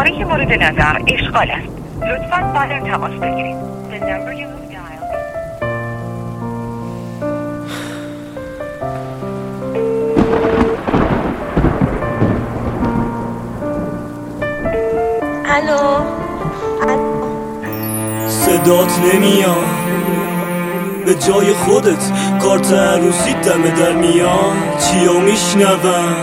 شماره مورد نظر اشغال است. لطفاً بعد تماس بگیرید. The number you have dialed. الو. صدات نمیاد به جای خودت، کارت عروسی دم در میاد. چیا میشنوم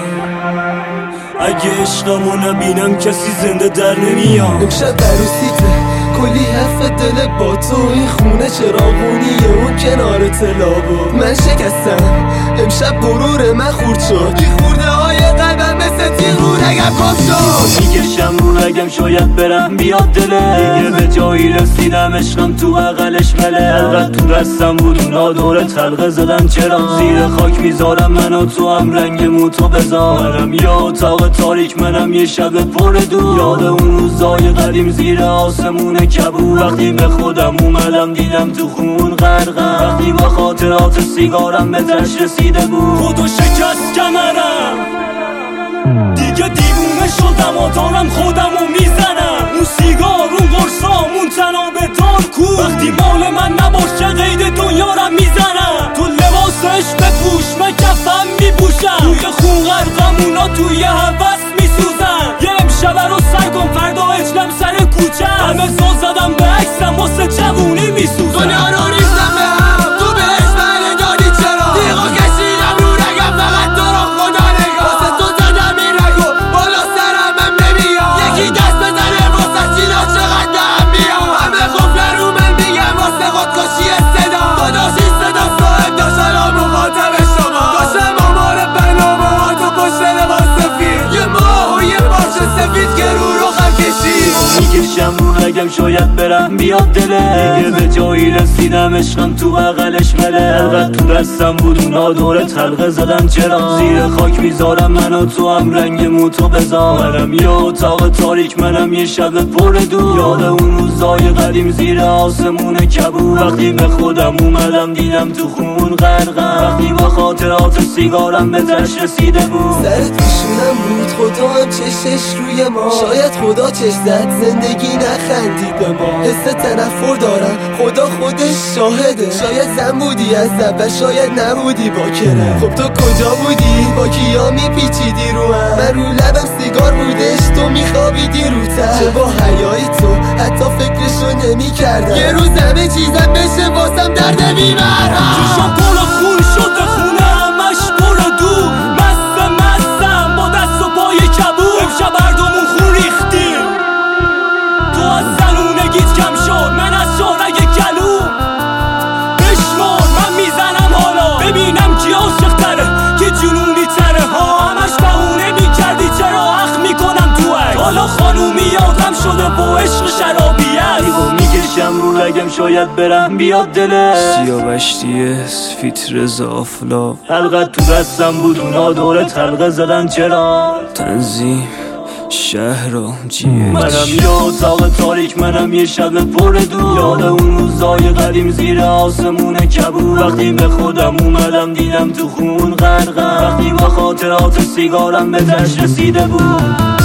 اگه عشقمو نبینم کسی زنده در نمیاد. امشب عروسیته کلی حرف دل با تو، این خونه چراغونیه اون کنار تلابو. من شکستم امشب غرور من خورد شد، بی خورده های قلبم مثل تیغون اگم کم شد. میکشم رو رگم شاید برم بیاد دله، دیگه به جایی رسیدم عشقم تو عقلش مله. انقدر تو دستم بود اونا دور تلقه زدن، چرا زیر خاک میذارم منو تو هم رنگ موتو بذارم. یا اتاق تاریک منم یه شب پر دور، یاد اون روزای قدیم زیر آسمون کبود. وقتی به خودم اومدم دیدم تو خون غرقم، وقتی با خاطرات سیگارم به تش رسیده بود. خودو شکست کمرم دیگه دیوونه شدم و دارم خودمو میزنم. اون سیگار اون قرصام اون تناب دار کو، وقتی مال من نباشه قید دنیارم میزنم. تو لباس عشق بپوش من کفم میپوشم، توی خون غرقم اونا توی هوس میسوزن. یه امشبه رو سر کن فردا اجلم سر کوچه، همه زل زدم به عکسم واسه جوونی میسوزن. دنیا رو ریختم به هم تو بهش من دادی، چرا دیگه کشیدم رو رگم فقط تو رو خدا نگاه. واسه تو زدم این رگو بالا سرم من نمیاد، یکی دست بزنه واسه چینا چقدر به هم میاد. همه غفله رو من میگم واسه خودکشی صدا، داداش این صدا صاحب داشت الان مخاطب شما. داشتم آمار برنامه ها تو پشت لباس سفید، یه ماه و یه پارچ سفید که رو خم کشید. میکشم رو رگم شاید برم بیاد دله، دیگه به جایی رسیدم عشقم تو بغلش مله. انقدر تو دستم بود اونا دور تلقه زدن، چرا زیر خاک میذارم منو تو هم رنگ موتو بذارم. یا اتاق تاریک منم یه شب پر دور، یاد اون روزای قدیم زیر آسمون کبود. وقتی به خودم اومدم دیدم تو خون غرقم، وقتی با خاطرات سیگارم به تش رسیده بود. سرت پیشونم بود خدا هم چشش روی ما، شاید خدا چش زد زندگی نخندید به ما. حس تنفر دارم خدا خودش شاهده، شاید زن بودی از و شاید نبودی باکره. خب تو کجا بودی با کیا میپیچیدی رو هم؟ من رو لبم سیگار بودش تو میخوابیدی رو تن. چه با حیایی تو حتی فکرشو نمیکردم، یه روز همه چیزم بشه واسم درد میبرم. چشم پر خون شده خونه همش پر دور، مستم با دست و پای کبود. امشب هردومون خون ریختیم، تو از زنونگیت کم شد من از شارگ گلو. بشمار من میزنم حالا ببینم کی عاشق تره کی جنونی تره ها. همش بهونه میکردی چرا اخ میکنم تو عکس، حالا خانومی یادم شده با عشق شرابیت. دیگو میکشم رو رگم شاید برم بیاد دله، سیاوشتی فیت رضا افلا. حلقت تو دستم بود اونا دور تلقه زدن، چرا تنظیم شهر جیه. منم یه اتاق تاریک منم یه شب پر دور، یاد اون روزای قدیم زیر آسمون کبود. وقتی به خودم اومدم دیدم تو خون غرقم، وقتی با خاطرات سیگارم به تش رسیده بود.